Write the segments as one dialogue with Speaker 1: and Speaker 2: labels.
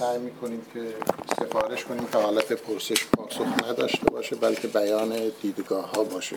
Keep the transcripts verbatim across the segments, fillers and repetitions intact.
Speaker 1: سعی میکنیم که سفارش کنیم که حالت پرسش پاسخ نداشته باشه، بلکه بیان دیدگاه ها باشه.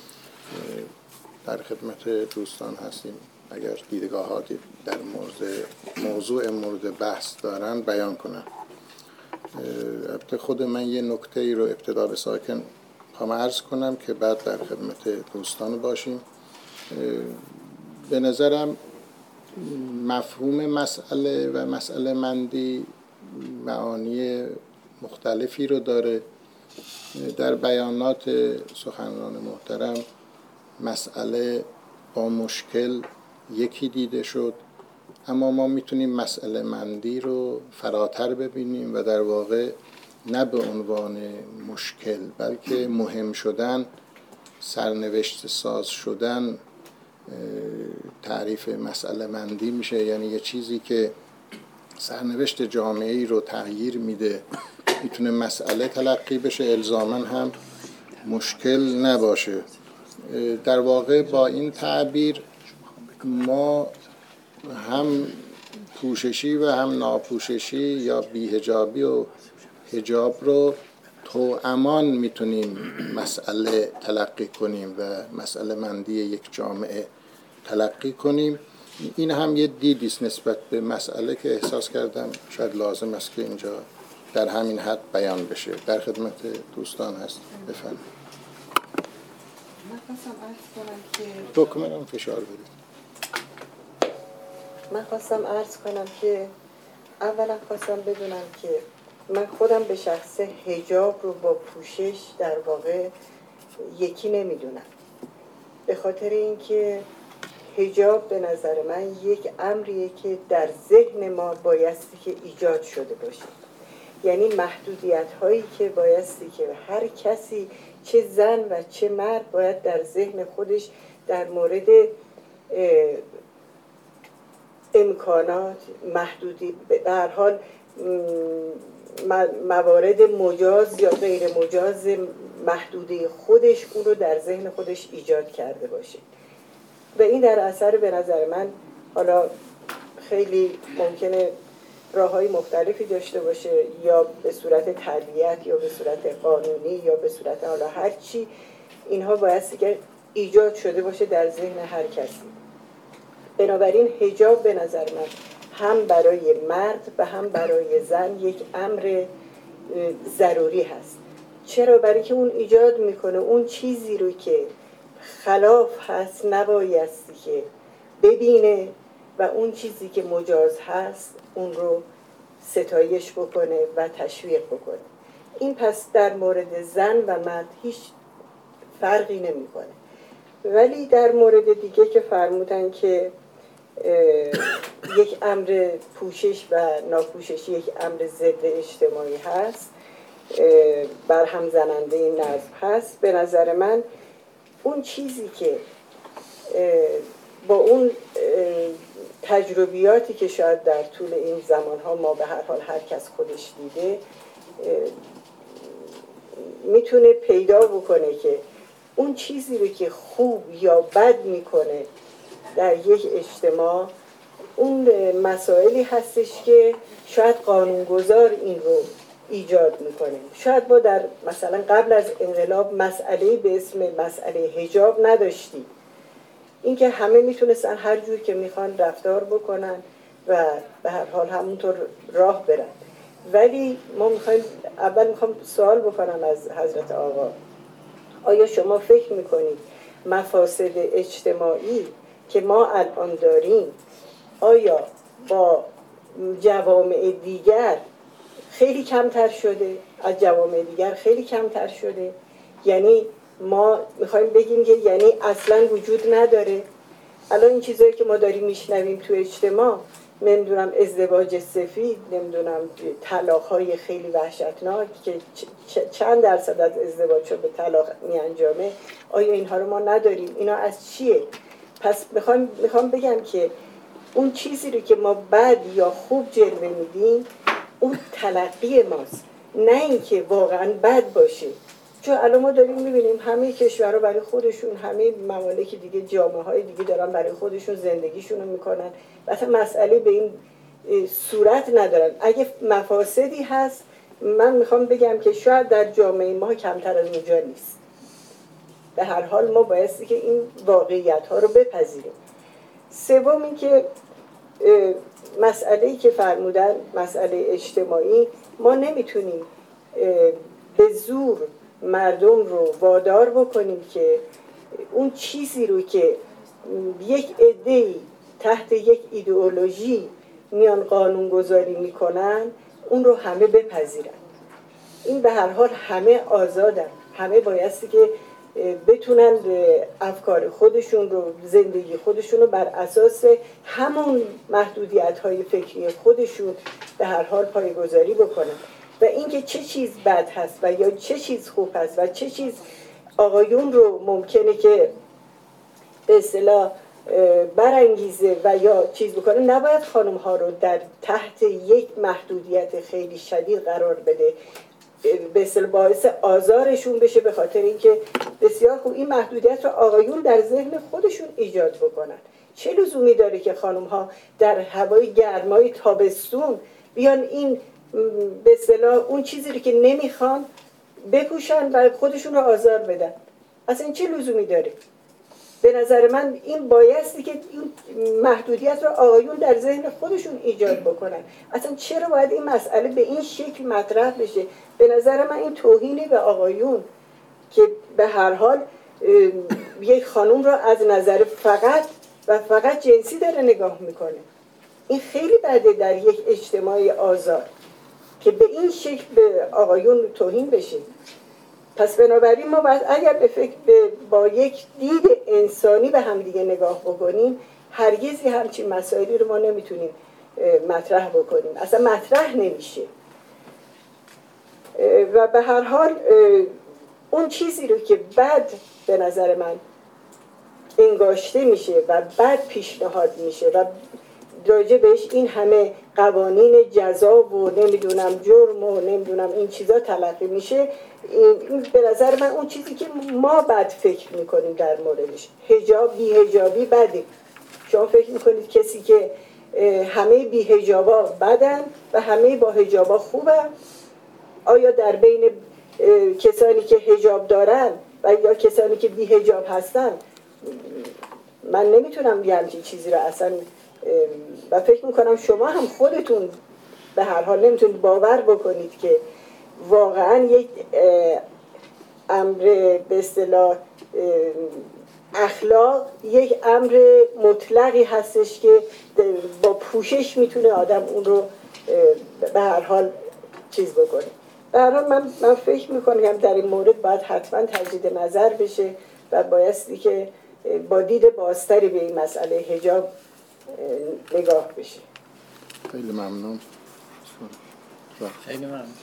Speaker 1: در خدمت دوستان هستیم، اگر دیدگاه ها در مورد موضوع مورد بحث دارن بیان کنن. البته خود من یه نکته ای رو ابتدا به ساکن هم عرض کنم که بعد در خدمت دوستان باشیم. به نظرم مفهوم مسئله و مسئله مندی معانی مختلفی رو داره. در بیانات سخنران محترم مسئله با مشکل یکی دیده شد، اما ما میتونیم مسئله مندی رو فراتر ببینیم و در واقع نه به عنوان مشکل بلکه مهم شدن، سرنوشت ساز شدن تعریف مسئله مندی میشه. یعنی یه چیزی که سرنوشت جامعه‌ای رو تغییر میده میتونه مسئله تلقی بشه، الزاماً هم مشکل نباشه. در واقع با این تعبیر ما هم پوششی و هم ناپوششی یا بی‌حجابی و حجاب رو توامان میتونیم مسئله تلقی کنیم و مسئله مندی یک جامعه تلقی کنیم. این هم یه دیدیست نسبت به مسئله که احساس کردم شاید لازم است که اینجا در همین حد بیان بشه. در خدمت دوستان هست. بفرمایید.
Speaker 2: من خواستم عرض کنم که
Speaker 1: دکمرم فشار بدید.
Speaker 2: من خواستم عرض کنم که اولا خواستم بدونم که من خودم به شخص حجاب رو با پوشش در واقع یکی نمیدونم، به خاطر اینکه حجاب به نظر من یک امریه که در ذهن ما بایستی که ایجاد شده باشه. یعنی محدودیت هایی که بایستی که هر کسی چه زن و چه مرد باید در ذهن خودش در مورد امکانات محدودی به هر حال موارد مجاز یا غیر مجاز محدوده خودش اون رو در ذهن خودش ایجاد کرده باشه. و این در اثر به نظر من حالا خیلی ممکنه راه‌های مختلفی داشته باشه، یا به صورت تربیت یا به صورت قانونی یا به صورت حالا هر چی، اینها بایستی که ایجاد شده باشه در ذهن هر کسی. بنابراین حجاب به نظر من هم برای مرد و هم برای زن یک امر ضروری هست. چرا؟ برای که اون ایجاد میکنه اون چیزی رو که خلاف هست نبایستی که ببینه و اون چیزی که مجاز هست اون رو ستایش بکنه و تشویق بکنه. این پس در مورد زن و مرد هیچ فرقی نمیکنه. ولی در مورد دیگه که فرمودن که یک امر پوشش و ناپوششی یک امر ضد اجتماعی هست، برهم زننده این نظم هست، به نظر من اون چیزی که با اون تجربیاتی که شاید در طول این زمانها ما به هر حال هر کس خودش دیده میتونه پیدا بکنه که اون چیزی رو که خوب یا بد میکنه در یک اجتماع اون مسائلی هستش که شاید قانونگذار این رو ایجاد میکنه. شاید ما در مثلا قبل از انقلاب مسئله به اسم مسئله حجاب نداشتیم، اینکه همه میتونستن هر جور که میخوان رفتار بکنن و به هر حال همونطور راه برن. ولی ما میخوایم اول میخوام سوال بکنم از حضرت آقا، آیا شما فکر میکنید مفاسد اجتماعی که ما الان داریم آیا با جوامع دیگر خیلی کمتر شده؟ از جوامع دیگر خیلی کمتر شده؟ یعنی ما میخوایم بگیم که یعنی اصلا وجود نداره؟ الان این چیزایی که ما داریم میشنویم تو اجتماع، نمیدونم ازدواج سفید، نمیدونم طلاق‌های خیلی وحشتناک که چند درصد از ازدواج رو به طلاق میانجامه، آیا اینها رو ما نداریم؟ اینا از چیه؟ پس میخوام میخوام بگم که اون چیزی رو که ما بد یا خوب جلوه میدیم اون تلقی ماست، نه اینکه واقعا بد باشه. چون الان ما داریم میبینیم همه کشورها برای خودشون، همه ممالک دیگه، جامعه های دیگه دارن برای خودشون زندگیشون رو میکنن. مثلا مسئله به این صورت ندارن. اگه مفاسدی هست من میخوام بگم که شاید در جامعه ما کمتر از اونجا نیست. به هر حال ما بایستی که این واقعیت ها رو بپذیریم. سوم این که مسئله‌ای که فرمودن، مسئله اجتماعی، ما نمیتونیم به زور مردم رو وادار بکنیم که اون چیزی رو که یک عده‌ای تحت یک ایدئولوژی میان قانونگذاری میکنن اون رو همه بپذیرن. این به هر حال همه آزادن، همه بایستی که بتونن افکار خودشون رو، زندگی خودشون رو بر اساس همون محدودیت‌های فکری خودشون به هر حال پایه‌گذاری بکنن. و اینکه چه چیز بد هست و یا چه چیز خوب هست و چه چیز آقایون رو ممکنه که به اصطلاح برانگیزه و یا چیز بکنه، نباید خانم ها رو در تحت یک محدودیت خیلی شدید قرار بده، به اصطلاح باعث آزارشون بشه، به خاطر اینکه بسیار خوب این محدودیت رو آقایون در ذهن خودشون ایجاد بکنن. چه لزومی داره که خانم ها در هوای گرمای تابستون بیان این به اصطلاح اون چیزی رو که نمیخوان بپوشن و خودشون رو آزار بدن؟ اصلا این چه لزومی داره؟ به نظر من این بایستی که این محدودیت رو آقایون در ذهن خودشون ایجاد بکنن. اصلا چرا باید این مسئله به این شکل مطرح بشه؟ به نظر من این توهینی به آقایون که به هر حال یک خانوم رو از نظر فقط و فقط جنسی داره نگاه میکنه. این خیلی بده در یک اجتماع آزاد که به این شکل به آقایون توهین بشه. پس بنابراین ما باید اگر به فکر با یک دید انسانی به هم دیگه نگاه بکنیم، هرگزی همچین مسائلی رو ما نمیتونیم مطرح بکنیم، اصلا مطرح نمیشه. و به هر حال اون چیزی رو که بد به نظر من انگاشته میشه و بد پیشنهاد میشه و راجع بهش این همه قوانین جزا و نمیدونم جرم و نمیدونم این چیزا تلقی میشه، این به نظر من اون چیزی که ما بد فکر میکنیم در موردش. حجاب، بی حجابی بده. شما فکر میکنید کسی که همه بی حجابا بدن و همه با حجابا خوبن؟ آیا در بین کسانی که حجاب دارن و یا کسانی که بی حجاب هستن، من نمیتونم یه همچین چیزی رو اصلا، و فکر میکنم شما هم خودتون به هر حال نمیتونید باور بکنید که واقعا یک امر به اصطلاح اخلاق یک امر مطلقی هستش که با پوشش میتونه آدم اون رو به هر حال چیز بکنه. به هر حال من, من فکر میکنم در این مورد باید حتما تجدید نظر بشه و بایستی که با دید بازتری به این مسئله حجاب نگاه بشه.
Speaker 1: خیلی ممنون.
Speaker 3: خیلی ممنون.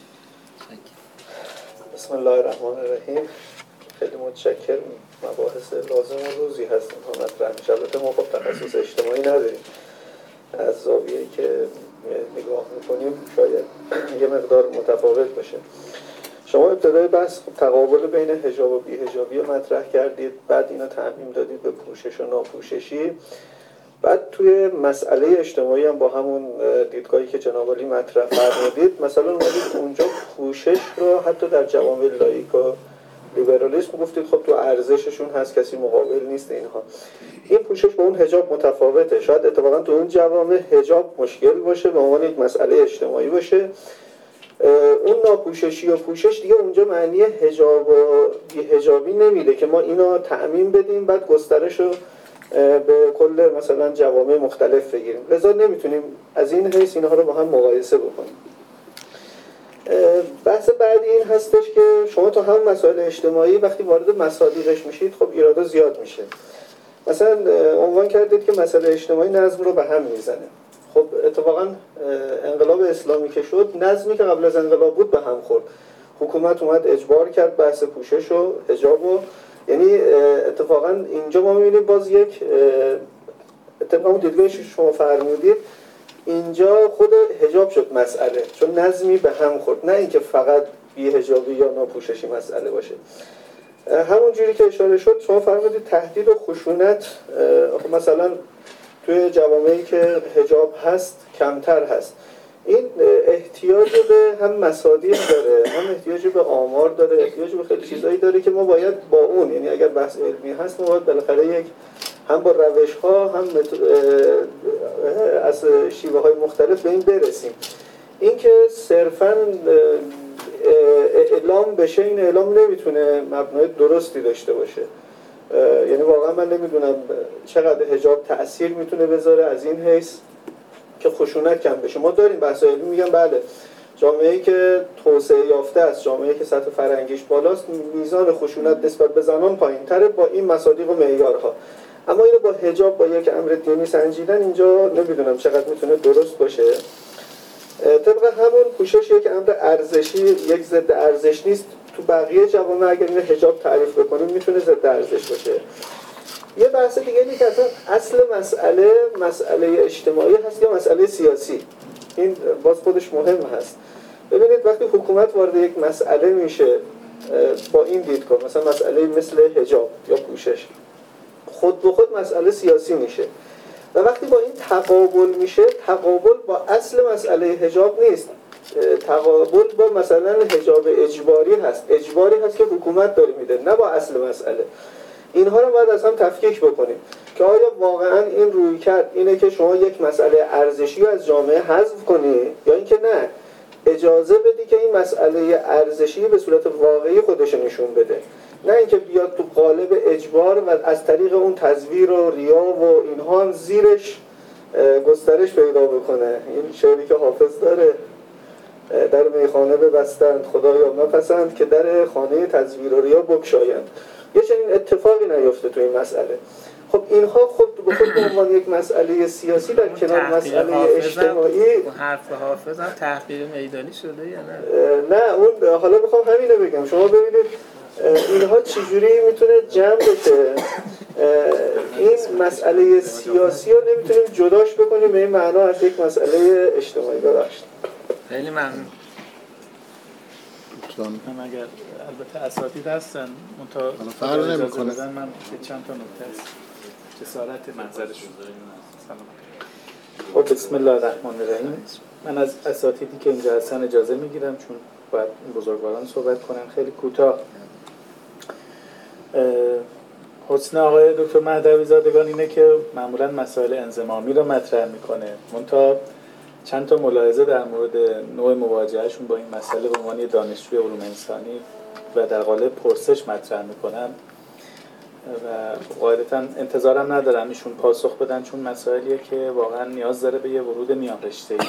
Speaker 4: بسم الله الرحمن الرحیم. خیلی متشکرم. مباحث لازم و روزی هست اینها مطرح میشه. البته ما خب تخصص اجتماعی نداریم، از زاویه‌ای که نگاه میکنیم شاید یه مقدار متفاوت باشه. شما ابتدای بحث تقابل بین حجاب و بی‌حجابی رو مطرح کردید، بعد اینو تعمیم دادید به پوشش و ناپوششی، بعد توی مسئله اجتماعی هم با همون دیدگاهی که جناب عالی مطرح فرمودید مثلا اومدید اونجا پوشش رو حتی در جوامع لاییک و لیبرالیسم گفتید خب تو ارزششون هست، کسی مقابل نیست اینها. این پوشش با اون حجاب متفاوته. شاید اتفاقا تو اون جوامع حجاب مشکل باشه، به عنوان یک مسئله اجتماعی باشه. اون ناپوششی و پوشش دیگه اونجا معنی حجاب و بی‌حجابی نمیده که ما اینو تعمیم بدیم بعد گسترش رو به کل مثلا جوامع مختلف بگیریم. لذا نمیتونیم از این حیث اینها رو با هم مقایسه بکنیم. بحث بعدی این هستش که شما تو هم مسائل اجتماعی وقتی وارد مصادیقش میشید خب ایرادا زیاد میشه. مثلا عنوان کردید که مسئله اجتماعی نظم رو به هم میزنه. خب اتفاقا انقلاب اسلامی که شد نظمی که قبل از انقلاب بود به هم خورد. حکومت اومد اجبار کرد بحث پوشش و حجاب و یعنی اتفاقا اینجا ما میبینیم باز یک اتفاقا دیدگاهی شما فرمودید اینجا خود حجاب شد مسئله، چون نظمی به هم خورد، نه اینکه فقط بی حجابی یا ناپوششی مسئله باشه. همون جوری که اشاره شد شما فرمودید تهدید و خشونت مثلا توی جوامعی که حجاب هست کمتر هست. این احتیاج به هم مصادیق داره، هم احتیاج به آمار داره، احتیاج به خیلی چیزایی داره که ما باید با اون، یعنی اگر بحث علمی هست ما باید بالاخره یک هم با روش ها هم از شیوه های مختلف به این برسیم. این که صرفاً اعلام بشه، این اعلام نمیتونه مبنای درستی داشته باشه. یعنی واقعا من نمیدونم چقدر حجاب تأثیر میتونه بذاره از این حیث که خشونت کم بشه. ما داریم بحث علمی میگن بله جامعه‌ای که توسعه یافته است، جامعه‌ای که سطح فرهنگیش بالاست، میزان خشونت نسبت به زنان پایین‌تره با این مصادیق و معیارها. اما اینو با حجاب با یک امر دینی سنجیدن اینجا نمیدونم چقدر میتونه درست باشه. طبق همون پوشش یک امر ارزشی، یک ضد ارزش نیست. تو بقیه جوامع اگر این حجاب تعریف بکنیم میتونه ضد ارزش باشه. یه بحث دیگه اینه که اصلا اصل مسئله مسئله اجتماعی هست یا مسئله سیاسی. این باز خودش مهم هست. ببینید وقتی حکومت وارد یک مسئله میشه با این دیدگاه، مثلا مسئله مثل حجاب یا پوشش، خود به خود مسئله سیاسی میشه. و وقتی با این تقابل میشه، تقابل با اصل مسئله حجاب نیست، تقابل با مثلا حجاب اجباری هست. اجباری هست که حکومت داره میده، نه با اصل مسئله. اینها رو باید از هم تفکیک بکنیم که آیا واقعا این روی کرد اینه که شما یک مسئله ارزشی از جامعه حذف کنی یا اینکه نه اجازه بدی که این مسئله ارزشی به صورت واقعی خودش نشون بده، نه اینکه بیاد تو قالب اجبار و از طریق اون تزویر و ریا و اینها هم زیرش گسترش پیدا بکنه. این شعری که حافظ داره، در میخانه ببستند خدایا نپسند که در خانه تزویر و ریا بگشایند. یه چنین اتفاقی نیفته تو این مسئله. خب اینها خود به خود به عنوان یک مسئله سیاسی در کنار مسئله اجتماعی،
Speaker 3: حرف حافظ هم تحقیر میدانی شده یا نه؟
Speaker 4: نه اون حالا میخوام همینو بگم. شما ببینید اینها چجوری میتونه جمع بشه. این مسئله سیاسی رو نمیتونیم جداش بکنیم به این معنا از یک مسئله اجتماعی. ببخشید.
Speaker 3: خیلی ممنون.
Speaker 5: هم اگر البته اساتید هستن منتها
Speaker 1: فرق نمیکنه.
Speaker 5: من چند تا نکته است جسارت منظرشون داریم. خب بسم الله الرحمن الرحیم. من از اساتیدی که اینجا هستن اجازه میگیرم چون باید بزرگواران صحبت کنن. خیلی کوتاه. حسن آقای دکتر مهدوی زادگان اینه که معمولا مسائل انضمامی رو مطرح میکنه، منتها چند تا ملاحظه در مورد نوع مواجههشون با این مسئله به عنوان دانشجوی علوم انسانی و در قالب پرسش مطرح میکنم و قاعدتا انتظارم ندارم ایشون پاسخ بدن چون مسائلیه که واقعا نیاز داره به یه ورود میان رشته‌ای.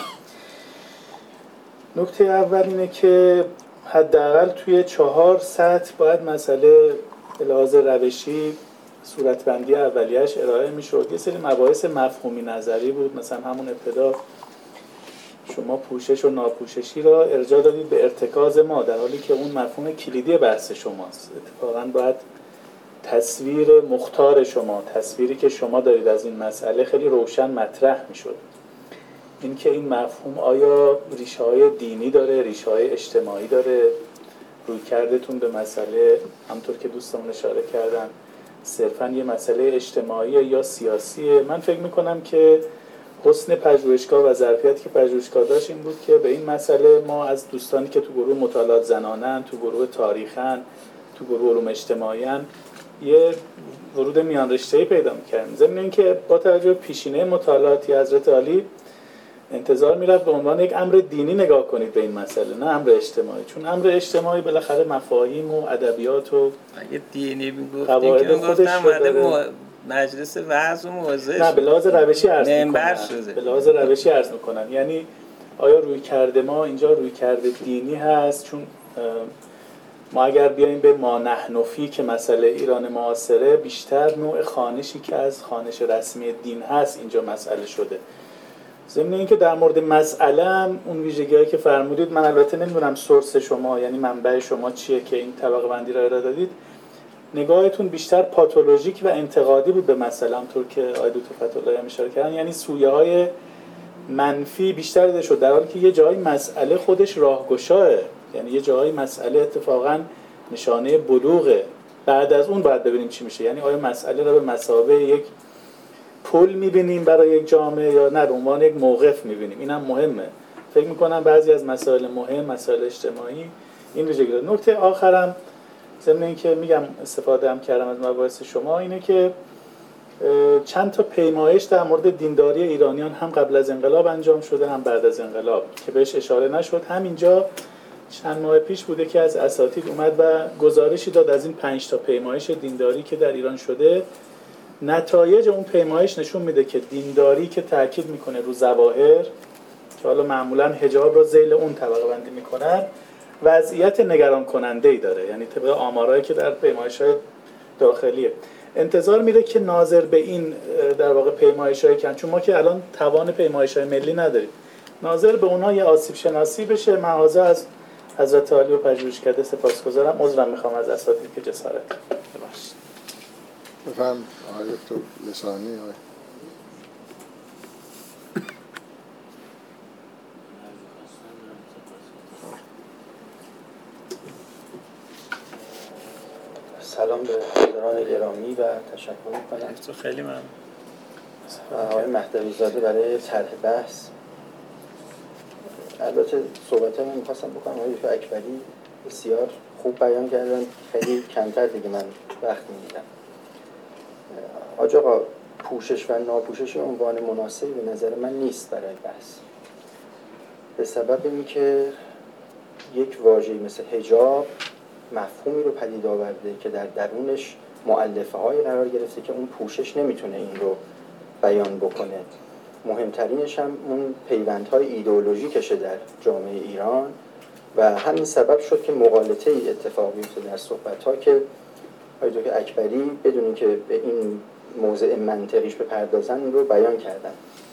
Speaker 5: نکته اول اینه که حداقل توی چهار سطح باید مسئله لحاظ روشی صورتبندی اولیه‌اش ارائه میشد. یه سری مباحث مفهومی نظری بود، مثلا همون ابتدا شما پوشش و ناپوششی را ارجاع دادید به ارتکاز ما، در حالی که اون مفهوم کلیدی بحث شماست. اتفاقاً باید تصویر مختار شما، تصویری که شما دارید از این مسئله خیلی روشن مطرح میشد. این که این مفهوم آیا ریشه‌های دینی داره، ریشه‌های اجتماعی داره، رویکردتون به مسئله همطور که دوستان اشاره کردن صرفاً یه مسئله اجتماعی یا سیاسیه. من فکر میکنم که حسن پژوهشگاه و ظرفیتی که پژوهشگاه داشت این بود که به این مسئله ما از دوستانی که تو گروه مطالعات زنانن، تو گروه تاریخن، تو گروه علوم اجتماعی‌ان یه ورود میان رشته‌ای پیدا می‌کردیم. ضمن اینکه با توجه به پیشینه مطالعاتی حضرت عالی انتظار می‌رفت به عنوان یک امر دینی نگاه کنید به این مسئله، نه امر اجتماعی، چون امر اجتماعی بالاخره مفاهیم و ادبیات و
Speaker 3: اگه دینی میگفتیم که گفتم بعد مجلس وعظ و موعظه
Speaker 5: نه به لحاظ روشی عرض
Speaker 3: میکنن،
Speaker 5: به لحاظ روشی عرض میکنن. یعنی آیا روی کرده ما اینجا روی کرده دینی هست؟ چون ما اگر بیایم به ما نحنفی که مسئله ایران معاصره، بیشتر نوع خوانشی که از خوانش رسمی دین هست اینجا مسئله شده. ضمن اینکه در مورد مسئله هم اون ویژگی‌هایی که فرمودید، من البته نمیدونم سورس شما یعنی منبع شما چیه که این طبقه بندی را ارائه دادید، نگاهتون بیشتر پاتولوژیک و انتقادی بود به مسئله، همونطور که آقای دکتر فتح‌اللهی هم اشاره کردن، یعنی سویه‌های منفی بیشتر دیده شد، در حالی که یه جایی مسئله خودش راهگشاه، یعنی یه جایی مسئله اتفاقاً نشانه بلوغه. بعد از اون باید ببینیم چی میشه، یعنی آیا مسئله را به مثابه یک پل می‌بینیم برای یک جامعه یا نه به عنوان یک موقف می‌بینیم. اینم مهمه. فکر می‌کنم بعضی از مسائل مهم، مسائل اجتماعی این ویژگی داره. نکته آخرم ضمن اینکه میگم استفاده هم کردم از مباحث شما اینه که چند تا پیمایش در مورد دینداری ایرانیان هم قبل از انقلاب انجام شده هم بعد از انقلاب که بهش اشاره نشد. همینجا چند ماه پیش بوده که از اساتید اومد و گزارشی داد از این پنج تا پیمایش دینداری که در ایران شده. نتایج اون پیمایش نشون میده که دینداری که تاکید میکنه رو ظواهر که حالا معمولا حجاب رو ذیل اون طبقه بندی میکنن وضعیت نگران کننده ای داره، یعنی طبق آمارایی که در پیمایش‌های داخلیه. انتظار میره که ناظر به این در واقع پیمایش‌های کن، چون ما که الان توان پیمایش‌های ملی نداریم، ناظر به اونها یه آسیب شناسی بشه. مغازه از حضرت عالی و پژوهشکده سپاسگزارم. عذرم میخوام از اساتید که جسارت ببخشید.
Speaker 1: بفهم آقای دکتر لسانی. آقای
Speaker 6: سلام به حضاران گرامی و تشکر میکنم.
Speaker 3: تو خیلی ممنون
Speaker 6: آقای مهدوی زاده برای طرح بحث. البته صحبتامو می‌خواستم بکنم آقای دکتر اکبری بسیار خوب بیان کردن، خیلی کمتر دیگه من وقت می‌گیرم. آج آقا پوشش و ناپوشش عنوان مناسبی به نظر من نیست برای بحث، به سبب اینکه یک واژه‌ای مثل حجاب مفهومی رو پدید آورده که در درونش مؤلفه‌های قرار گرفته که اون پوشش نمیتونه این رو بیان بکنه. مهمترینش هم اون پیوندهای ایدئولوژیکشه در جامعه ایران و همین سبب شد که مغالطه ای اتفاق بیفته در صحبت‌ها که آقای دکتر اکبری بدون اینکه به این موضع منطقیش بپردازن این رو بیان کردن.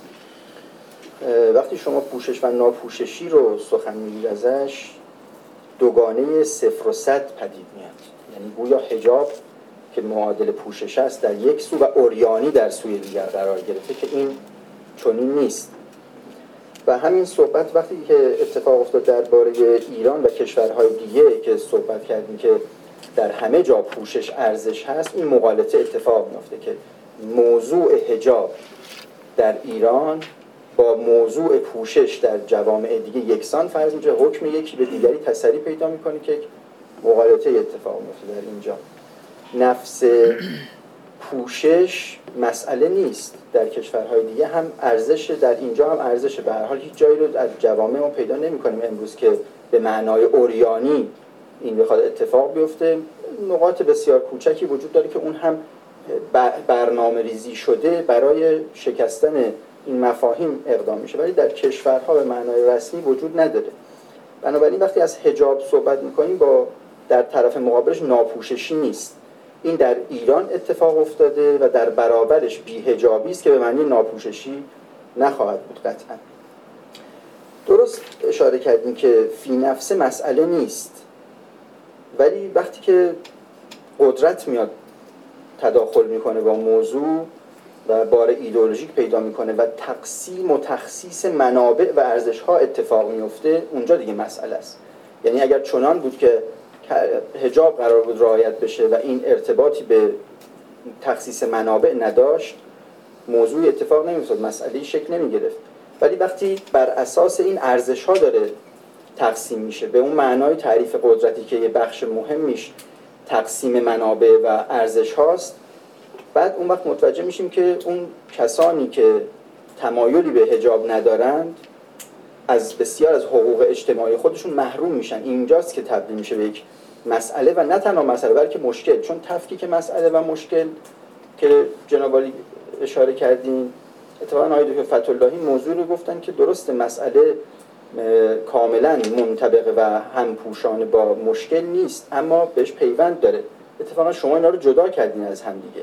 Speaker 6: وقتی شما پوشش و ناپوششی رو سخن میگید ازش دوگانه صفر و صد پدید میاد، یعنی گویا حجاب که معادل پوشش است در یک سو و عریانی در سوی دیگر قرار گرفته که این چنین نیست. و همین صحبت وقتی که اتفاق افتاد درباره ایران و کشورهای دیگه که صحبت کردیم که در همه جا پوشش ارزش هست، این مغالطه اتفاق میفته که موضوع حجاب در ایران با موضوع پوشش در جوامع دیگه یکسان فرض میشه، حکم یکی به دیگری تسری پیدا میکنه که مغالطه اتفاق میفته در اینجا. نفس پوشش مسئله نیست، در کشورهای دیگه هم ارزش، در اینجا هم ارزش. به هر حال هیچ جایی رو از جوامع ما پیدا نمی‌کنیم امروز که به معنای عریانی این بخواد اتفاق بیفته. نقاط بسیار کوچکی وجود داره که اون هم برنامه ریزی شده برای شکستن این مفاهیم اقدام میشه، ولی در کشورها به معنای رسمی وجود نداره. بنابراین وقتی از حجاب صحبت می‌کنیم با در طرف مقابلش ناپوششی نیست. این در ایران اتفاق افتاده و در برابرش بی‌حجابی است که به معنی ناپوششی نخواهد بود قطعا. درست اشاره کردیم که فی نفس مسئله نیست، ولی وقتی که قدرت میاد تداخل میکنه با موضوع و بار ایدئولوژیک پیدا میکنه و تقسیم و تخصیص منابع و ارزش‌ها اتفاق میفته، اونجا دیگه مسئله است. یعنی اگر چنان بود که حجاب قرار بود رعایت بشه و این ارتباطی به تخصیص منابع نداشت، موضوع اتفاق نمی‌افتاد، مسئله‌ای شکل نمی‌گرفت. ولی وقتی بر اساس این ارزش‌ها داره تقسیم میشه، به اون معنای تعریف قدرتی که یه بخش مهمیش تقسیم منابع و ارزش هاست، بعد اون وقت متوجه میشیم که اون کسانی که تمایلی به حجاب ندارند از بسیار از حقوق اجتماعی خودشون محروم میشن. اینجاست که تبدیل میشه به یک مسئله و نه تنها مسئله بلکه مشکل، چون تفکیک مسئله و مشکل که جناب عالی اشاره کردین، اتفاقا آقای دکتر فتح‌اللهی موضوع رو گفتن که درست مسئله کاملا منطبق و همپوشانه با مشکل نیست، اما بهش پیوند داره. اتفاقا شما اینا رو جدا کردین از هم دیگه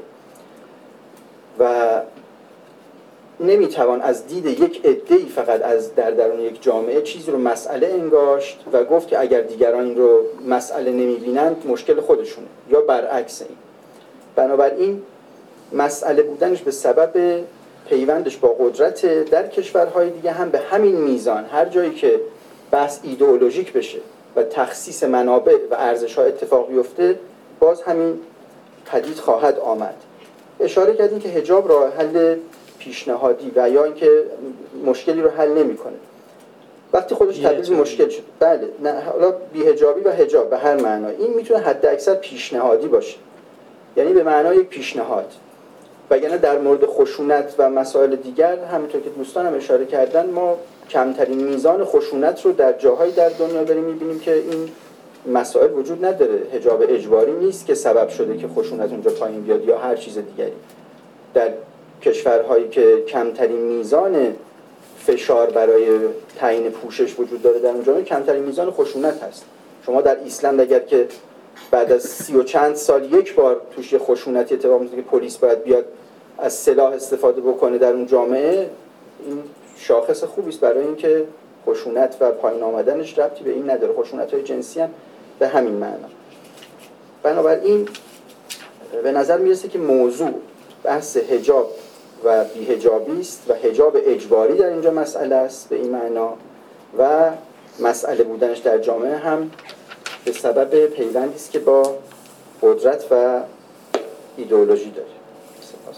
Speaker 6: و نمیتوان از دید یک عده‌ای فقط از در درون یک جامعه چیزی رو مسئله انگاشت و گفت که اگر دیگران این رو مسئله نمیبینند مشکل خودشونه، یا برعکس این. بنابراین مسئله بودنش به سبب پیوندش با قدرت در کشورهای دیگه هم به همین میزان هر جایی که بحث ایدئولوژیک بشه و تخصیص منابع و ارزش‌ها اتفاق بیفته، باز همین پدید خواهد آمد. اشاره کردیم که حجاب راه حل پیشنهادی و یا اینکه مشکلی رو حل نمیکنه. وقتی خودش تبدیل به مشکل شد، بله، نه حالا بی‌حجابی و حجاب به هر معنا، این میتونه حد اکثر پیشنهادی باشه، یعنی به معنای یک پیشنهاد. وگرنه در مورد خشونت و مسائل دیگر همونطور که دوستان هم اشاره کردن، ما کمترین میزان خشونت رو در جاهایی در دنیا داریم میبینیم که این مسائل وجود نداره. حجاب اجباری نیست که سبب شده که خشونت اونجا پایین بیاد یا هر چیز دیگری. در کشورهایی که کمترین میزان فشار برای تعیین پوشش وجود داره در اونجا کمترین میزان خشونت هست. شما در ایسلند اگر که بعد از سی و چند سال یک بار توش یه خشونتی اتفاق میفته که پلیس باید بیاد از سلاح استفاده بکنه در اون جامعه، این شاخص خوبی است برای اینکه خشونت و پایین آمدنش ربطی به این نداره. خشونت‌های جنسی هم به همین معنا. بنابراین به نظر میرسه که موضوع بحث حجاب و بی‌حجابی است و حجاب اجباری در اینجا مسئله است به این معنا و مسئله بودنش در جامعه هم به سبب پیوندی است که با قدرت و ایدئولوژی داره. سپاس.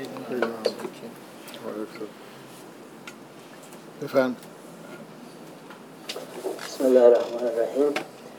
Speaker 1: بفرمایید.
Speaker 7: بسم الله الرحمن الرحیم.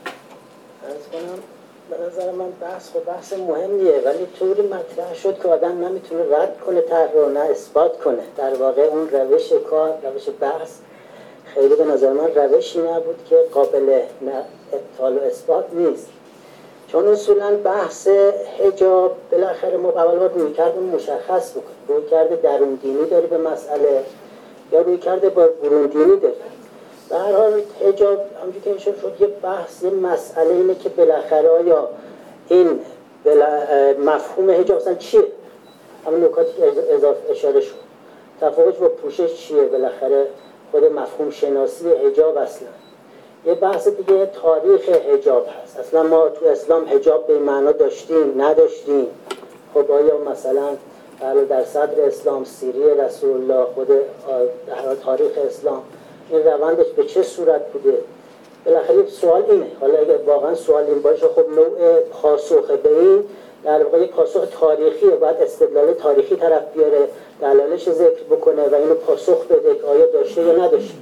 Speaker 7: عرض کنم به نظر من بحث خب بحث مهمیه، ولی طوری مطرح شد که آدم نمیتونه رد کنه طرح رو، نه اثبات کنه. در واقع اون روش کار، روش بحث خیلی به نظر من روشی نبود که قابل نه ابطال و اثبات نیست. چون اصولا بحث حجاب بالاخره ما اول باید روی کرده مشخص بکنیم. روی کرده درون دینی داری به مسئله یا روی کرده با برون دینی داری. به هر حال حجاب همونجور که اینشون شد یه بحث، یه مسئله اینه که بالاخره آیا این بلا مفهوم حجاب اصلا چیه؟ همون نکاتی که اضافه اشاره شد. تفاوت با پوشش چیه؟ بالاخره خود مفهوم شناسی حجاب اصلا. یه بحث دیگه تاریخ حجاب هست. اصلا ما تو اسلام حجاب به این معنا داشتیم نداشتیم؟ خب آیا مثلا در صدر اسلام سیری رسول الله، خود در تاریخ اسلام این روندش به چه صورت بوده؟ بالاخره سوال اینه. حالا اگر واقعا سوال این باشه، خب نوع پاسخ به این در واقع یک پاسخ تاریخیه. باید استدلال تاریخی طرف بیاره، دلایلش ذکر بکنه و اینو پاسخ بده که آیا داشته یا نداشته.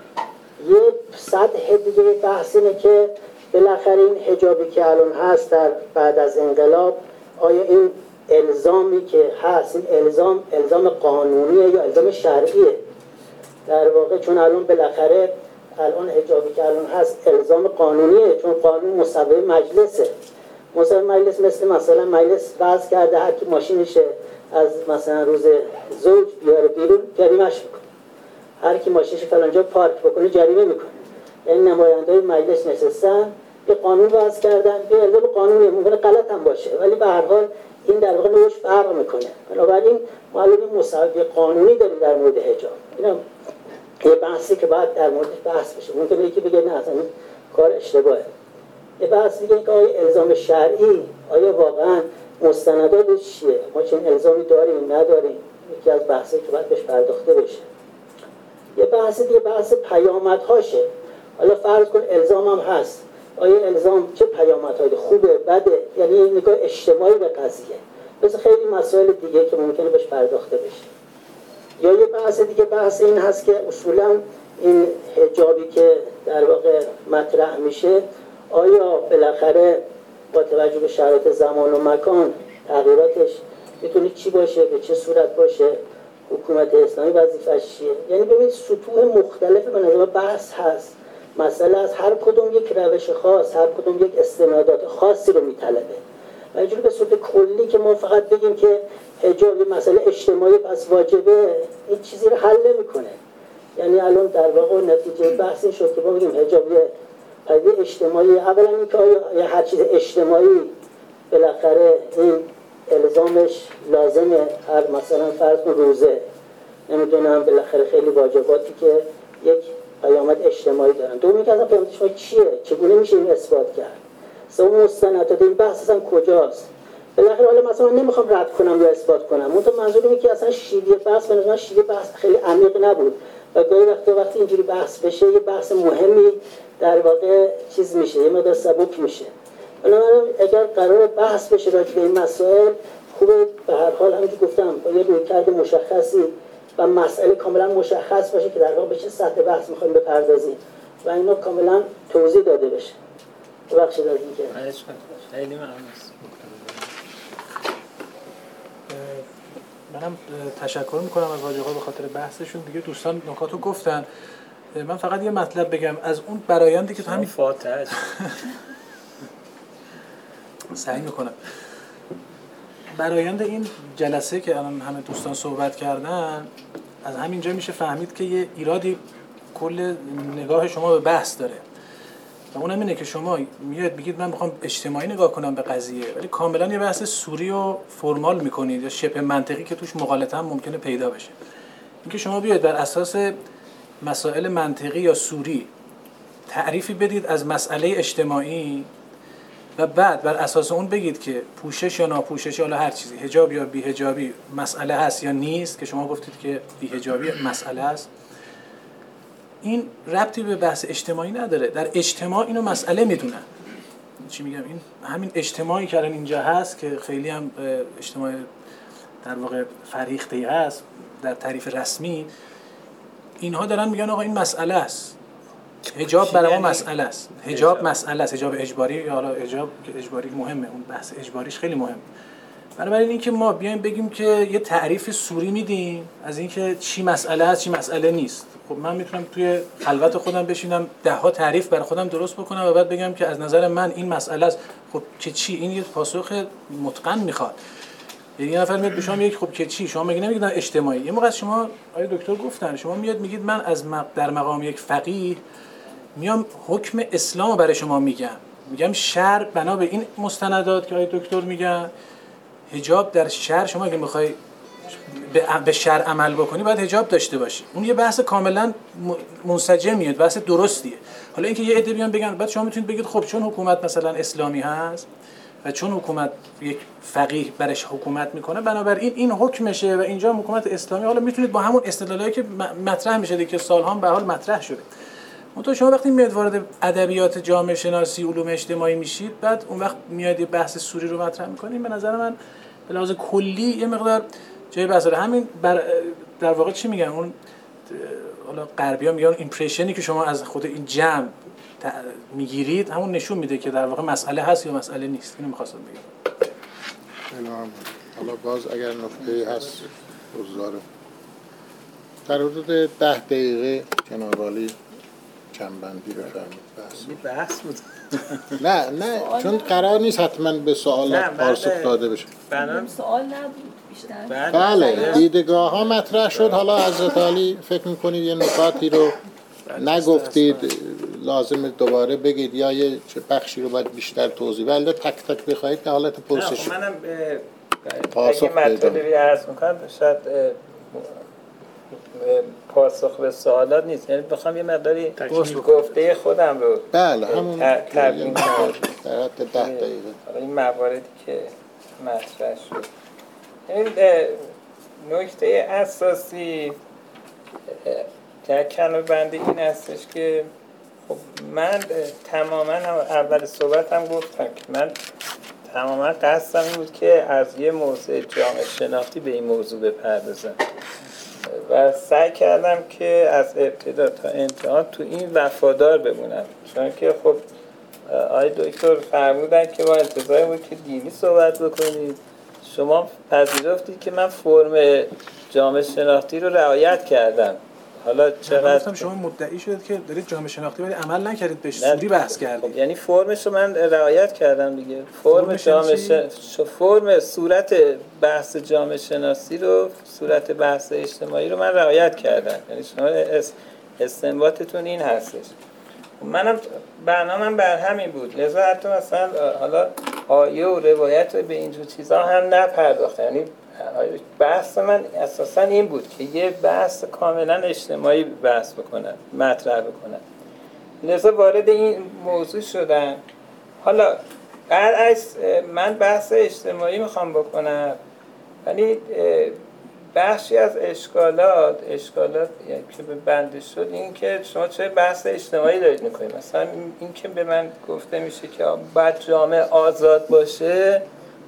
Speaker 7: یه سطح دیگه بحث اینه که بالاخره این حجابی که الان هست در بعد از انقلاب، آیا این الزامی که هست، این الزام الزام قانونیه یا الزام شرعیه؟ در واقع چون الان بالاخره الان حجابی که الان هست الزام قانونیه، چون قانون مصوبه مجلسه. مصوبه مجلس مثل مثلا مجلس وضع کرده هر کی ماشینشه از مثلا روز زوج بیاره بیرون جریمه‌اش میکنه، هر کی ماشینش فلانجا پارک بکنه جریمه میکنه. این نماینده‌های مجلس نشستن یه قانون وضع کردن، به الزام قانونی ممکنه غلط هم باشه، ولی به هر حال این در واقع نوعش فرق میکنه. بنابراین معلومه مصوبه قانونی داریم در مورد حجاب. اینا یه بحثی که باید در موردش بحث بشه. ممکنه یکی بگه نه اصلا کار اشتباهه. یه بحث دیگه که آیا الزام شرعی، آیا واقعا مستنداتش چیه؟ ما چنین الزامی داریم نداریم؟ یکی از بحثی که باید بهش پرداخته بشه. یه بحث دیگه بحث پیامدهاشه. حالا فرض کن الزام هم هست، آیا الزام چه پیامدهایی؟ خوبه، بده؟ یعنی نگاه اجتماعی به قضیه. مثل خیلی مسائل دیگه که ممکنه بهش پرداخته بشه. یا یه بحث دیگه بحث این هست که اصولا این حجابی که در واقع مطرح میشه، آیا بالاخره با توجه به شرایط زمان و مکان تغییراتش میتونه چی باشه، به چه صورت باشه، حکومت اسلامی وظیفه‌اش چیه؟ یعنی ببینید سطوح مختلف به نظر بحث هست. مثلا از هر کدوم یک روش خاص، هر کدوم یک استنادات خاصی رو میطلبه. و اینجوری به صورت کلی که ما فقط بگیم که حجاب یه مسئله اجتماعی پس واجبه، این چیزی رو حل نمی‌کنه. یعنی الان در واقع نتیجه بحث این شد که ما بگیم حجاب یه پدیده اجتماعی. اولا اینکه آیا هر چیز اجتماعی بالاخره این الزامش لازمه؟ هر مثلا فرض کن روزه، نمیدونم بالاخره خیلی واجباتی که یک پیامد اجتماعی دارن. دومی که اصلا پیامد اجتماعی چیه؟ چگونه میشه این اثبات کرد؟ سوم مستندات این بحث اصلا کجاست؟ بالاخره حالا مثلا نمیخوام رد کنم یا اثبات کنم، منتها منظورم اینه که اصلا شیوه بحث به نظر من شیوه بحث خیلی عمیق نبود و گاهی وقتا وقتی اینجوری بحث بشه یه بحث مهمی در واقع چیز میشه، یه مقدار سبک میشه. بنابراین اگر قرار بحث بشه راجع به این مسائل، خوبه به هر حال همونجوری گفتم با یه رویکرد مشخصی و مسئله کاملا مشخص باشه که در واقع به چه سطح بحث میخوایم بپردازیم و اینا کاملا توضیح داده بشه. ببخشید از اینکه
Speaker 3: خیلی ممنون.
Speaker 5: منم تشکر میکنم از واجه‌ها به خاطر بحثشون. دیگه دوستان نکاتو گفتن. من فقط یه مطلب بگم از اون برآیندی که تو همین
Speaker 3: فاتحه
Speaker 5: سعی میکنم برآیند این جلسه که الان همه دوستان صحبت کردن، از همینجا میشه فهمید که یه ایرادی کل نگاه شما به بحث داره و اونم اینه که شما میاد بگید من میخوام اجتماعی نگاه کنم به قضیه، ولی کاملا یه بحث سوری و فرمال میکنید یا شبه منطقی که توش مغالطه هم ممکنه پیدا بشه. اینکه شما بیاید بر اساس مسائل منطقی یا سوری تعریفی بدید از مسئله اجتماعی و بعد بر اساس اون بگید که پوشش یا ناپوشش یا هر چیزی، حجاب یا بی حجابی مسئله هست یا نیست، که شما گفتید که بی حجابی مسئله است، این ربطی به بحث اجتماعی نداره. در اجتماع اینو مسئله میدونن. چی میگم؟ این همین اجتماعی که الان اینجا هست که خیلی هم اجتماع در واقع فریخته‌ای هست در تعریف رسمی، اینها دارن میگن آقا این مسئله است، حجاب برای ما مسئله است، حجاب مسئله است، حجاب اجباری یا حالا حجاب که اجباری مهمه، اون بحث اجباریش خیلی مهمه. بنابراین اینکه ما بیایم بگیم که یه تعریف سوری میدیم از اینکه چی مسئله هست چی مسئله نیست، خب من میتونم توی خلوت خودم بشینم ده ها تعریف برای خودم درست بکنم و بعد بگم که از نظر من این مسئله است. خب که چی؟ این یه پاسخ متقن میخواد. یه نفر میاد به شما میگه خب که چی؟ شما میگید نمیگید اجتماعی. یه موقع شما آقای دکتر گفتن شما میاد میگید من از در مقام یک فقیه میام حکم اسلام برای شما میگم، میگم شرع بنا به این مستندات که آقای دکتر میگن حجاب در شرع، شما اگه میخوای به شرع عمل بکنی باید حجاب داشته باشی. اون یه بحث کاملا منسجمیه، بحث درستیه. حالا اینکه یه عده بیان بگن بعد شما میتونید بگید خب چون حکومت مثلا اسلامی هست و چون حکومت یک فقیه برش حکومت میکنه بنابراین این حکمشه و اینجا حکومت اسلامی. حالا میتونید با همون استدلالایی که مطرح میشه که سالها به حال مطرح شده. منتها شما وقتی میاد وارد ادبیات جامعه شناسی علوم اجتماعی میشید بعد اون وقت میاد یه بحث سوری رو مطرح میکنید، به نظر من به لحاظ کلی یه مقدار جای بحث داره. همین بر در واقع چی میگن اون حالا غربی‌ها میگن ایمپرشنی که شما از خود این جمع میگیرید همون نشون میده که در واقع مسئله هست یا مسئله نیست. اینو می‌خواستم بگم.
Speaker 1: الان حالا باز اگر نکته‌ای هست بزرگوار در حدود ده دقیقه جناب عالی چندبندی بفرمایید. بحث
Speaker 3: بحث بود.
Speaker 1: نه نه چون قرار نیست حتما به سوالات پاسخ داده بشه.
Speaker 8: بنام سوال نبود بیشتر.
Speaker 1: بله دیدگاه ها مطرح شد. حالا حضرت عالی فکر میکنید یه نکاتی رو نگفتید لازم دوباره بگید یا یه چه بخشی رو باید بیشتر توضیح بده تک تک بخواید که حالت پرسش
Speaker 3: منم اگه مطلبی عرض میکنم شاید پاسخ به سوالات نیست، یعنی بخوام یه مقداری گفته خودم رو
Speaker 1: بله همون
Speaker 3: تبیین کنم
Speaker 1: در حد ده دقیقه
Speaker 3: این مواردی که مطرح شد. این نکته اساسی در کلمه بندی این هستش که خب من تماما اول صحبتم گفتم که من تماما قصدم این بود که از یه موضوع جامعه شناختی به این موضوع بپردازم و سعی کردم که از ابتدا تا انتها تو این وفادار بمونم، چون که خب آقای دکتر فرمودن که ما انتظار بود که دینی صحبت بکنید، شما پذیرفتید که من فرم جامعه شناختی رو رعایت کردم. حالا چقدر
Speaker 5: شما مدعی شدید که دارید جامعه شناختی ولی عمل نکردید، بهش سوری بحث کردید.
Speaker 3: خب یعنی فرمش رو من رعایت کردم دیگه. فرم جامعه شن... فرم صورت بحث جامعه شناسی رو، صورت بحث اجتماعی رو من رعایت کردم. یعنی شما اس... استنباطتون این هستش. منم برنامه‌ام بر همین بود، لذا حتی مثلا حالا آیه و روایت به اینجور چیزا هم نپرداختم. یعنی بحث من اساسا این بود که یه بحث کاملا اجتماعی بحث بکنم، مطرح بکنم، لذا وارد این موضوع شدم. حالا برعکس من بحث اجتماعی میخوام بکنم، ولی بخشی از اشکالات اشکالات یعنی که به بنده شد این که شما چه بحث اجتماعی دارید میکنید. مثلا این که به من گفته میشه که باید جامعه آزاد باشه،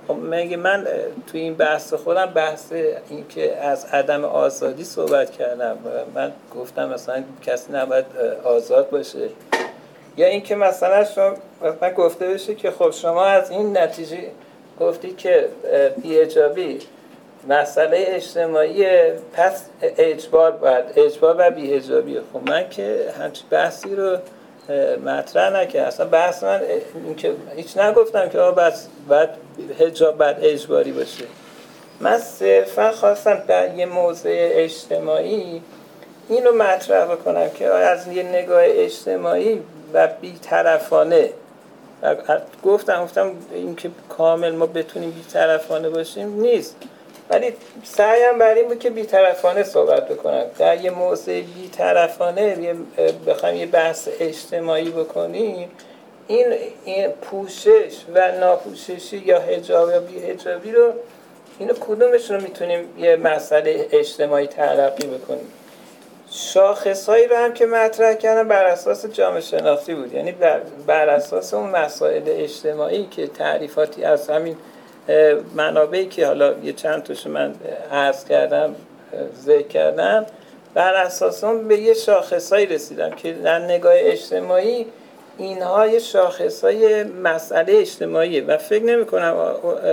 Speaker 3: خب مگه من توی این بحث خودم بحث این که از عدم آزادی صحبت کردم؟ من گفتم مثلا کسی نباید آزاد باشه، یا این که مثلا شما من گفته بشه که خب شما از این نتیجه گفتی که بی‌حجابی مسئله اجتماعی، پس اجبار باید اجبار و بی‌حجابی. خب من که همچین بحثی رو مطرح نکردم. اصلا بحث من این که هیچ نگفتم که آقا بس باید حجاب باید اجباری باشه. من صرفا خواستم در یه موضوع اجتماعی اینو مطرح بکنم که از یه نگاه اجتماعی و بی‌طرفانه، گفتم گفتم این که کامل ما بتونیم بی‌طرفانه باشیم نیست، ولی سعیم بر این بود که بی‌طرفانه صحبت بکنم. در یه موضوع بی‌طرفانه بخوایم یه بحث اجتماعی بکنیم، این, این پوشش و ناپوششی یا حجاب یا بی‌حجابی رو، اینو کدومش رو میتونیم یه مسئله اجتماعی تلقی بکنیم؟ شاخصهایی رو هم که مطرح کردم بر اساس جامعه شناختی بود، یعنی بر, بر اساس اون مسائل اجتماعی که تعریفاتی از همین منابعی که حالا یه چند توش من عرض کردم ذکر کردم، بر اساس اون به یه شاخصهایی رسیدم که در نگاه اجتماعی اینها یه شاخصهای مسئله اجتماعیه و فکر نمی کنم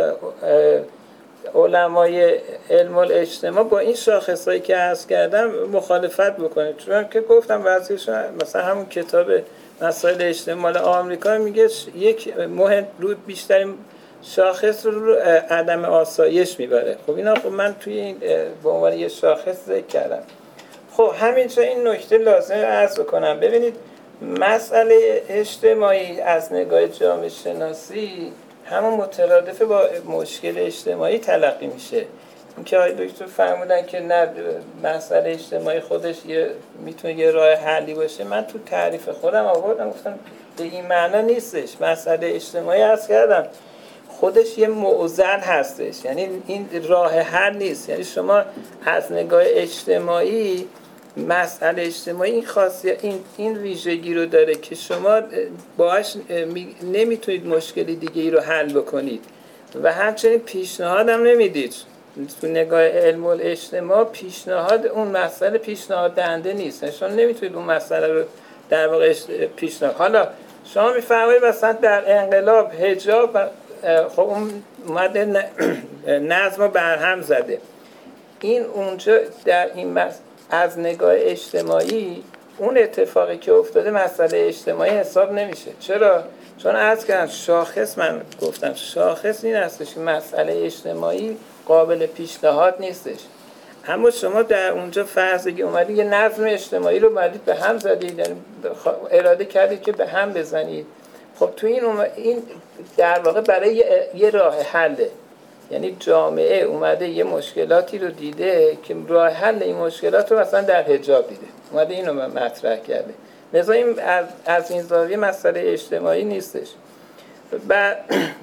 Speaker 3: علمای علم الاجتماع با این شاخصهایی که عرض کردم مخالفت بکنه، چون که گفتم بعضیشون مثلا همون کتاب مسائل اجتماعی آمریکا میگه یک مهم رو بیشترین شاخص رو, رو عدم آسایش میبره. خب اینا خب من توی این به عنوان یه شاخص ذکر کردم. خب همینجا این نکته لازم عرض کنم. ببینید مسئله اجتماعی از نگاه جامعه شناسی همون مترادف با مشکل اجتماعی تلقی میشه. این که آقای دکتر فرمودن که نه مسئله اجتماعی خودش یه میتونه یه راه حلی باشه، من تو تعریف خودم آوردم گفتم به این معنا نیستش. مسئله اجتماعی عرض کردم خودش یه معضل هستش، یعنی این راه حل نیست. یعنی شما از نگاه اجتماعی مسئله اجتماعی این خاصیت این این ویژگی رو داره که شما باهاش نمیتونید مشکلی دیگه ای رو حل بکنید و همچنین پیشنهاد هم نمیدید. تو نگاه علم الاجتماع پیشنهاد اون مسئله پیشنهاد دهنده نیست، شما نمیتونید اون مسئله رو در واقع پیشنهاد. حالا شما میفرمایید مثلا در انقلاب حجاب خب اون اومده نظم رو برهم زده، این اونجا در این مسئله از نگاه اجتماعی اون اتفاقی که افتاده مسئله اجتماعی حساب نمیشه. چرا؟ چون عرض کردم شاخص، من گفتم شاخص این هستش که مسئله اجتماعی قابل پیشنهاد نیستش. اما شما در اونجا فرضی اومدید یه نظم اجتماعی رو اومدید به هم زدید، یعنی اراده کردید که به هم بزنید. خب تو این اوم... این در واقع برای یه, یه راه حله، یعنی جامعه اومده یه مشکلاتی رو دیده که راه حل این مشکلات رو مثلا در حجاب دیده، اومده اینو مطرح کرده. لذا این از, از این زاویه مسئله اجتماعی نیستش. و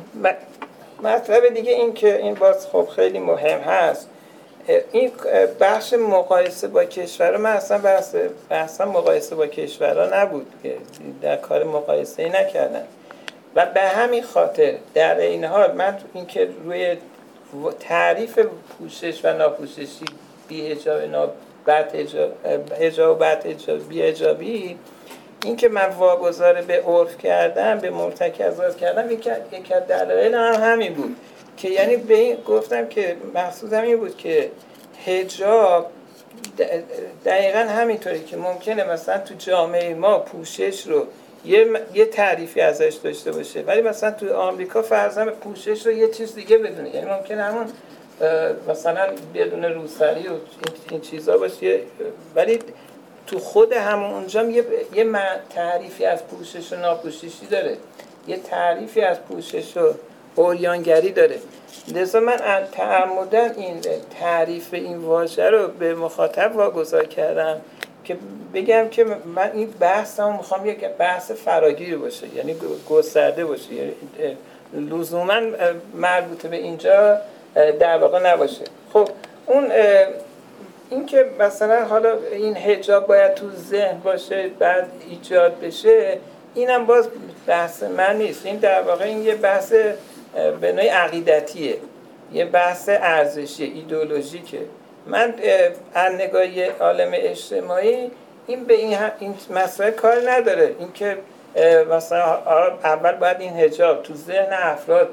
Speaker 3: مطلب دیگه این که این باز خب خیلی مهم هست، این بخش مقایسه با کشورها. من اصلا بحث بحثم مقایسه با کشورها نبود که در کار مقایسه نکردن و به همین خاطر در این حال من این که روی تعریف پوشش و ناپوششی، بی‌حجاب بعد حجاب بعد حجاب بی‌حجابی، این که من واگذار به عرف کردم، به مرتکزات کردم، یک از دلایل هم همین بود که یعنی به این گفتم که مقصودم این بود که حجاب دقیقاً همینطوری که ممکنه مثلا تو جامعه ما پوشش رو یه یه تعریفی ازش داشته باشه، ولی مثلا تو آمریکا فرضاً پوشش رو یه چیز دیگه بدونه، یعنی ممکنه همون مثلا بدون روسری و این چیزا باشه، ولی تو خود همون اونجا یه یه تعریفی از پوشش و ناپوششی داره، یه تعریفی از پوشش و عریانگری داره. لذا من تعمداً این تعریف این واژه رو به مخاطب واگذار کردم که بگم که من این بحثم میخوام یک بحث فراگیر باشه، یعنی گسترده باشه، یعنی لزوما مربوط به اینجا در واقع نباشه. خب اون این که مثلا حالا این حجاب باید تو ذهن باشه بعد ایجاد بشه، اینم باز بحث من نیست. این در واقع این یه بحث به نوعی عقیدتیه، یه بحث ارزشی ایدئولوژیکه. من از نگاه عالم اجتماعی این به این, این مسائل کار نداره، اینکه مثلا اول باید این حجاب تو ذهن افراد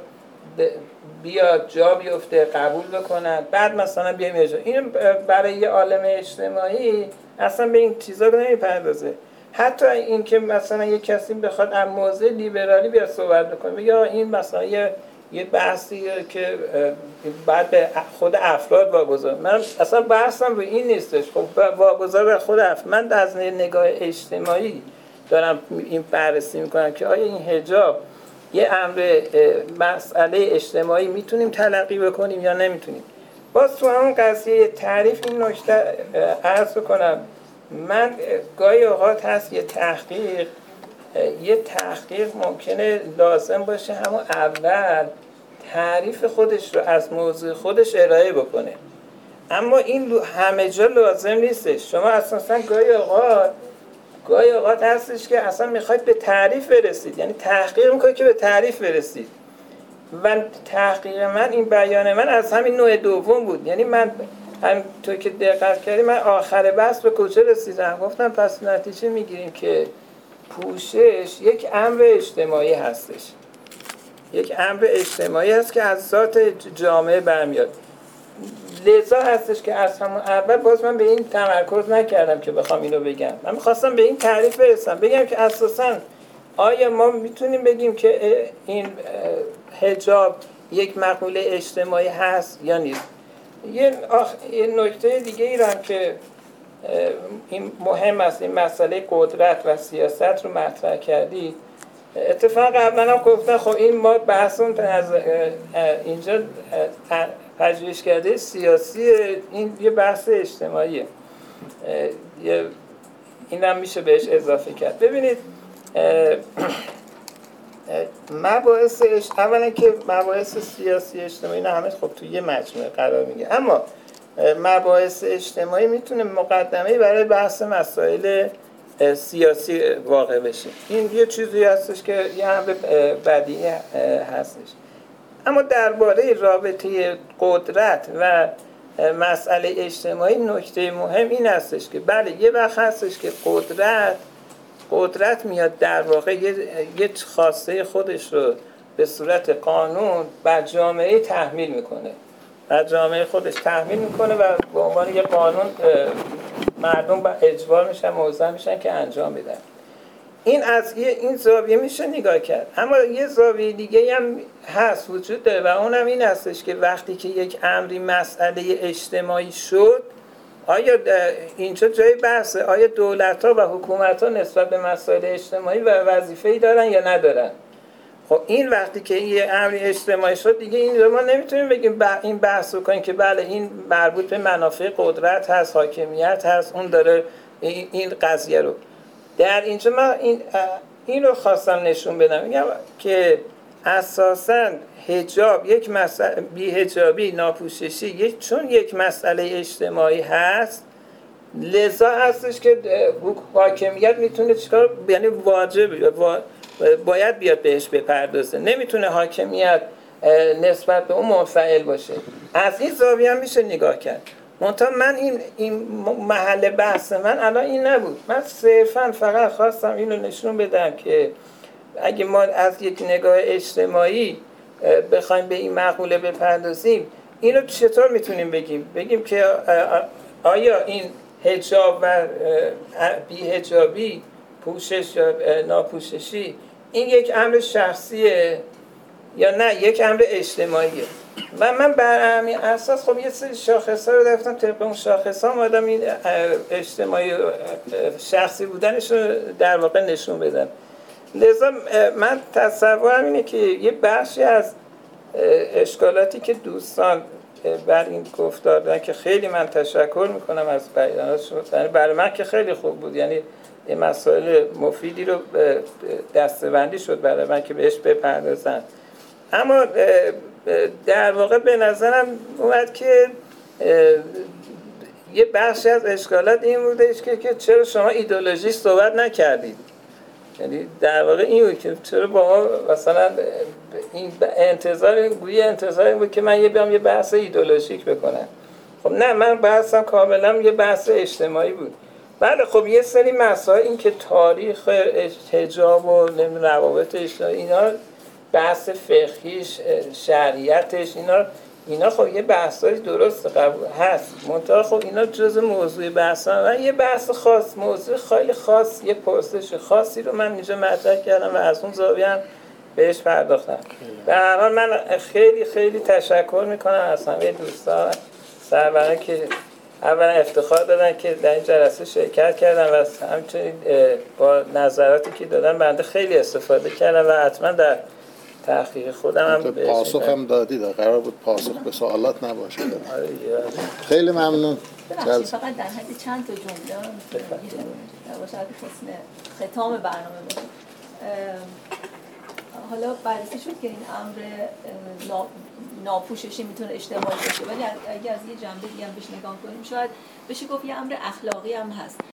Speaker 3: بیاد جا بیفته قبول بکنن بعد مثلا بیایم حجاب. این برای یه عالم اجتماعی اصلا به این چیزا نمیپردازه. حتی این که مثلا یه کسی بخواد از موضع لیبرالی بیاد صحبت بکنه یا این مثلا یه یه بحثیه که بعد به خود افراد واگذار، من اصلا بحثم به این نیستش. خب واگذار به خود افراد، من از نگاه اجتماعی دارم این بررسی میکنم که آیا این حجاب یه امر مسئله اجتماعی میتونیم تلقی بکنیم یا نمیتونیم. باز تو همون قضیه تعریف این نکته عرض کنم، من گاهی اوقات هست یه تحقیق یه تحقیق ممکنه لازم باشه همون اول تعریف خودش رو از موضوع خودش ارائه بکنه، اما این همه جا لازم نیستش. شما اساسا گاهی اوقات گاهی اوقات هستش که اصلا میخواید به تعریف برسید، یعنی تحقیق میکنید که به تعریف برسید. و تحقیق من، این بیان من از همین نوع دوم بود. یعنی من همینطور که دقت کردی من آخر بحث به کجا رسیدم؟ گفتم پس نتیجه میگیریم که پوشش یک امر اجتماعی هستش، یک امر اجتماعی هست که از ذات جامعه برمیاد. لذا هستش که از همون اول باز من به این تمرکز نکردم که بخوام اینو بگم. من میخواستم به این تعریف برسم، بگم که اساساً آیا ما میتونیم بگیم که این حجاب یک مقوله اجتماعی هست یا نیست. یه, آخ... یه نکته دیگه ای هم که این مهم است، این مسئله قدرت و سیاست رو مطرح کردی. اتفاق قبلا هم گفتن خب این ما بحثون از اینجا پژوهشکده سیاسی، این یه بحث اجتماعیه، این هم میشه بهش اضافه کرد. ببینید مباحث اولا که مباحث سیاسی اجتماعی نه همه خب توی یه مجموعه قرار میگیره، اما مباحث اجتماعی میتونه مقدمه‌ای برای بحث مسائل سیاسی واقع بشه. این یه چیزی هستش که یه امر بدیهی هستش. اما درباره رابطه قدرت و مسئله اجتماعی نکته مهم این هستش که بله یه وقت هستش که قدرت قدرت میاد در واقع یه, یه خواسته خودش رو به صورت قانون بر جامعه تحمیل میکنه، بر جامعه خودش تحمیل میکنه و به عنوان یه قانون مردم با اجبار میشن موضع میشن که انجام بدن. این از این زاویه میشه نگاه کرد. اما یه زاویه دیگه هم هست وجود داره و اونم این هستش که وقتی که یک امری مسئله اجتماعی شد، آیا اینجا جای بحثه آیا دولت‌ها و حکومت‌ها نسبت به مسائل اجتماعی و وظیفه‌ای دارن یا ندارن؟ خب این وقتی که یه امری اجتماعی شد دیگه این ما نمیتونیم بگیم این بحث رو کنیم که بله این مربوط به منافع قدرت هست، حاکمیت هست، اون داره این قضیه رو. در اینجا من این این رو خواستم نشون بدم، میگم که اساساً حجاب یک مسئله، بی‌حجابی، ناپوششی یک چون یک مسئله اجتماعی هست، لذا هستش که حاکمیت میتونه چیکار، یعنی واجب باید بیاد بهش بپردازه، نمیتونه حاکمیت نسبت به اون منفعل باشه. از این زاویه هم میشه نگاه کرد. منتها من این این محل بحث من الان این نبود. من صرفا فقط خواستم اینو نشون بدم که اگه ما از یک نگاه اجتماعی بخوایم به این مقوله بپردازیم، اینو چطور میتونیم بگیم؟ بگیم که آیا این حجاب و بی‌حجابی، پوشش یا ناپوششی، این یک امر شخصیه یا نه یک امر اجتماعیه؟ و من بر همین اساس خب یه سری شاخص‌ها رو گرفتم، طبق اون شاخص‌ها اومدم این اجتماعی شخصی بودنش رو در واقع نشون بدم. لذا من تصورم اینه که یه بخشی از اشکالاتی که دوستان بر این گفتار دارن که خیلی من تشکر میکنم از بیاناتشون، یعنی برای من که خیلی خوب بود، یعنی این مسائل مفیدی رو دسته‌بندی شد برای من که بهش بپردازم. اما در واقع به نظرم اومد که یه بخشی از اشکالات این بودش که, که چرا شما ایدئولوژی صحبت نکردید؟ یعنی در واقع این بود که چرا با مثلا این انتظار گویی انتظار این بود که من یه بیام یه بحث ایدئولوژیک بکنم. خب نه، من بحثم کاملا یه بحث اجتماعی بود. بله خب یه سری مسائل این که تاریخ حجاب و روابط اجتماعی اینا بحث فقهیش شریعتش اینا اینا خب یه بحثایی درست قبول هست، منتها خب اینا جزء موضوع بحثن و یه بحث خاص، موضوع خیلی خاص، یه پرسش خاصی رو من اینجا مطرح کردم و از اون زاویه هم بهش پرداختم. به هر حال من خیلی خیلی تشکر میکنم از همه دوستان سروران که اولا افتخار دادن که در این جلسه شرکت کردن و همچنین با نظراتی که دادن بنده خیلی استفاده کردم و حتما در تحقیق خودم هم
Speaker 1: پاسخ هم دادید، قرار بود پاسخ به سوالات نباشه. خیلی ممنون.
Speaker 8: ببخشید فقط در حد چند تا جمله باشه حسن ختام برنامه باشه. حالا بررسی شد که این امر ناپوششی میتونه اجتماعی باشه، ولی اگر از یه جنبه دیگه هم بهش نگاه کنیم شاید بشه گفت یه امر اخلاقی هم هست.